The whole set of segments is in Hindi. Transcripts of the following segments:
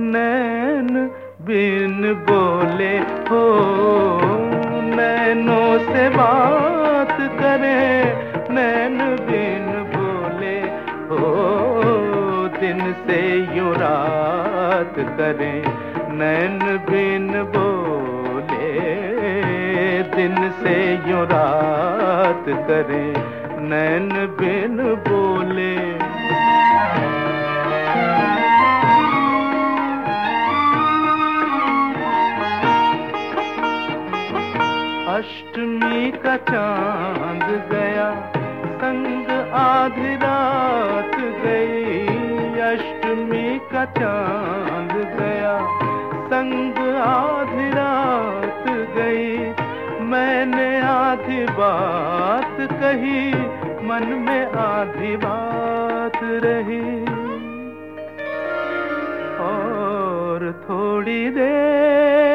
नैन बिन बोले हो, नैनों से बात करें नैन बिन बोले हो, दिन से यूं रात करें नैन बिन बोले, दिन से यूं रात करें नैन बिन बोले। अष्टमी का चांद गया संग आधी रात गई, अष्टमी का चांद गया संग आधी रात गई, मैंने आधी बात कही मन में आधी बात रही, और थोड़ी देर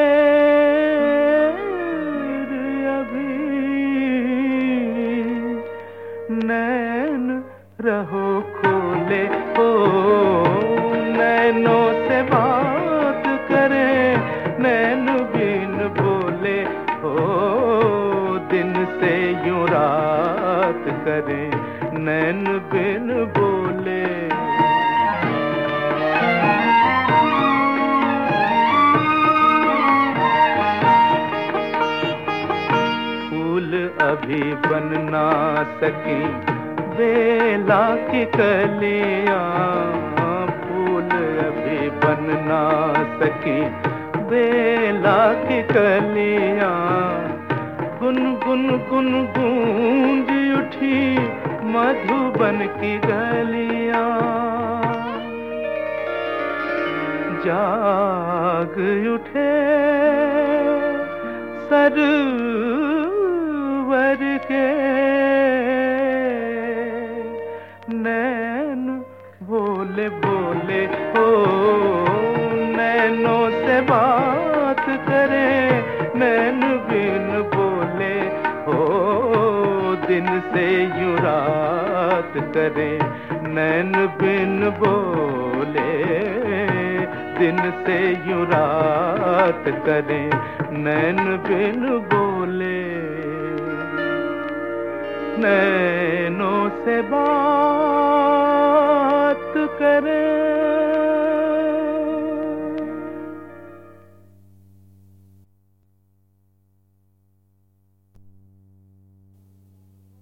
नैन रहो खोले हो, नैनों से बात करें नैन बिन बोले हो, दिन से यूं रात करें नैन बिन बोले। अभी बन ना सकी बेला की कलियां, फूल अभी बन ना सकी बेला की कलियां, गुन गुन गुन गूंज उठी मधुबन की गलियां, जाग उठे सरोवर के नैन बोले बोले हो, नैनों से बात करें नैन बिन बोले हो, दिन से यूं रात करें नैन बिन बोले, दिन से यूं रात करें नैन बिन बोले, नैनों से बात